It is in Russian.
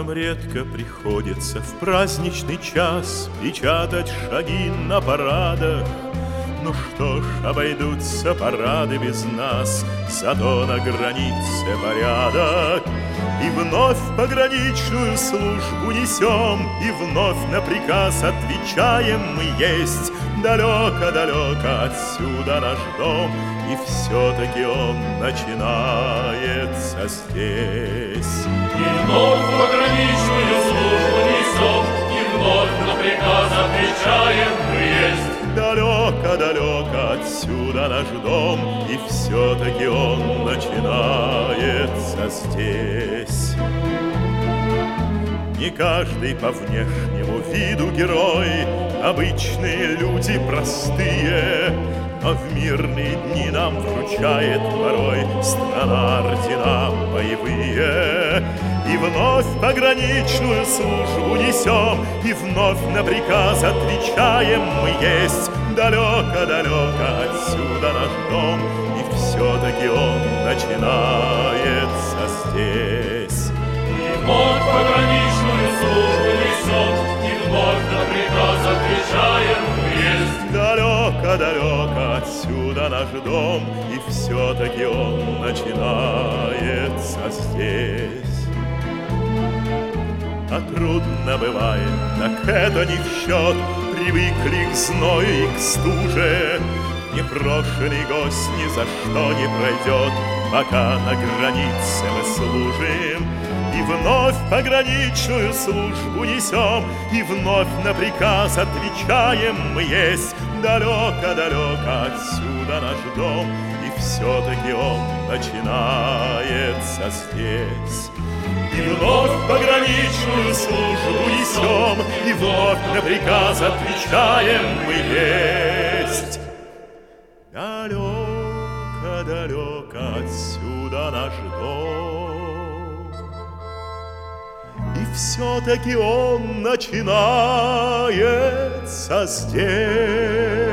Нам редко приходится в праздничный час печатать шаги на парадах. Ну что ж, обойдутся парады без нас, зато на границе порядок. И вновь пограничную службу несем, и вновь на приказ отвечаем мы есть. Далеко-далеко отсюда наш дом, и все-таки он начинается здесь. И вновь пограничную службу несем, и вновь на приказ отвечаем мы есть. Далеко-далеко отсюда наш дом, и все-таки он начинается здесь. Не каждый по внешнему виду герой, обычные люди простые, но в мирные дни нам вручает порой страна ордена боевые. И вновь пограничную службу несем, и вновь на приказ отвечаем мы есть. Далеко-далеко отсюда наш дом, и все-таки он начинается здесь. И вновь пограничную службу несем, и вновь на приказ отвечаем мы есть. Далеко-далеко отсюда наш дом, и все-таки он начинается здесь. А трудно бывает, так это не в счет, привыкли к зною и к стуже. Непрошенный гость ни за что не пройдет, пока на границе мы служим. И вновь пограничную службу несем, и вновь на приказ отвечаем мы есть. Далеко-далеко отсюда наш дом, и все-таки он начинается здесь. И вновь пограничную службу несем, и вновь на приказ отвечаем мы есть. Далеко-далеко отсюда наш дом, и все-таки он начинается здесь.